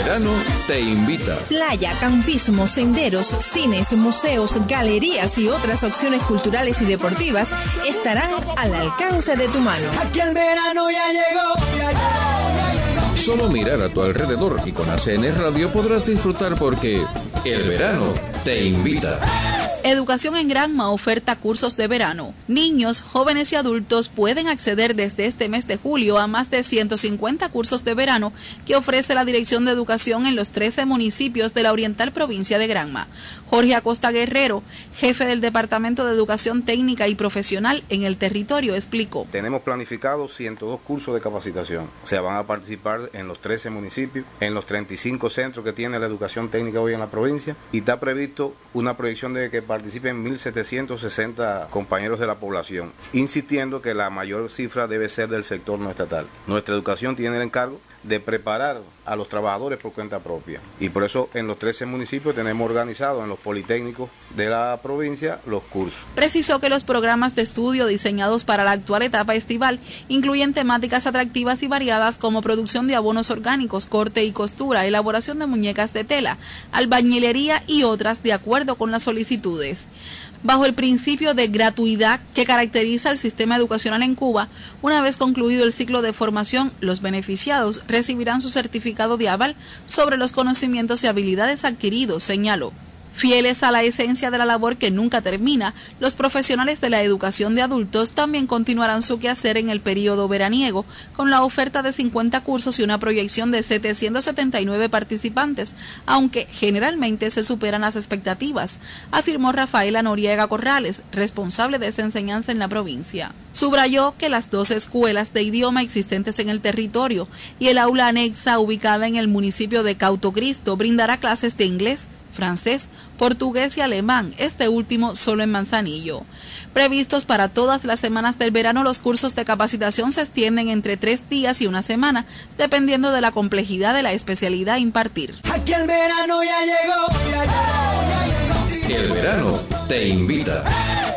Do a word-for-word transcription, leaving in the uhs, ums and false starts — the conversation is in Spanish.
verano te invita. Playa, campismo, senderos, cines, museos, galerías y otras opciones culturales y deportivas estarán al alcance de tu mano. Aquí el verano ya llegó, ya llegó, ya llegó. Solo mirar a tu alrededor y con A C N Radio podrás disfrutar porque el verano te invita. Educación en Granma oferta cursos de verano. Niños, jóvenes y adultos pueden acceder desde este mes de julio a más de ciento cincuenta cursos de verano que ofrece la Dirección de Educación en los trece municipios de la oriental provincia de Granma. Jorge Acosta Guerrero, jefe del Departamento de Educación Técnica y Profesional en el territorio, explicó. Tenemos planificados ciento dos cursos de capacitación. O sea, van a participar en los trece municipios, en los treinta y cinco centros que tiene la educación técnica hoy en la provincia, y está previsto una proyección de que participen mil setecientos sesenta compañeros de la población, insistiendo que la mayor cifra debe ser del sector no estatal. Nuestra educación tiene el encargo de preparar a los trabajadores por cuenta propia, y por eso en los trece municipios tenemos organizados en los politécnicos de la provincia los cursos. Precisó que los programas de estudio diseñados para la actual etapa estival incluyen temáticas atractivas y variadas como producción de abonos orgánicos, corte y costura, elaboración de muñecas de tela, albañilería y otras de acuerdo con las solicitudes. Bajo el principio de gratuidad que caracteriza el sistema educacional en Cuba, una vez concluido el ciclo de formación, los beneficiados recibirán su certificado de aval sobre los conocimientos y habilidades adquiridos, señaló. Fieles a la esencia de la labor que nunca termina, los profesionales de la educación de adultos también continuarán su quehacer en el período veraniego, con la oferta de cincuenta cursos y una proyección de setecientos setenta y nueve participantes, aunque generalmente se superan las expectativas, afirmó Rafaela Noriega Corrales, responsable de esta enseñanza en la provincia. Subrayó que las dos escuelas de idioma existentes en el territorio y el aula anexa ubicada en el municipio de Cautocristo brindará clases de inglés, francés, portugués y alemán, este último solo en Manzanillo. Previstos para todas las semanas del verano, los cursos de capacitación se extienden entre tres días y una semana, dependiendo de la complejidad de la especialidad a impartir. Aquí el verano ya llegó, ya llegó, ya llegó. El verano te invita.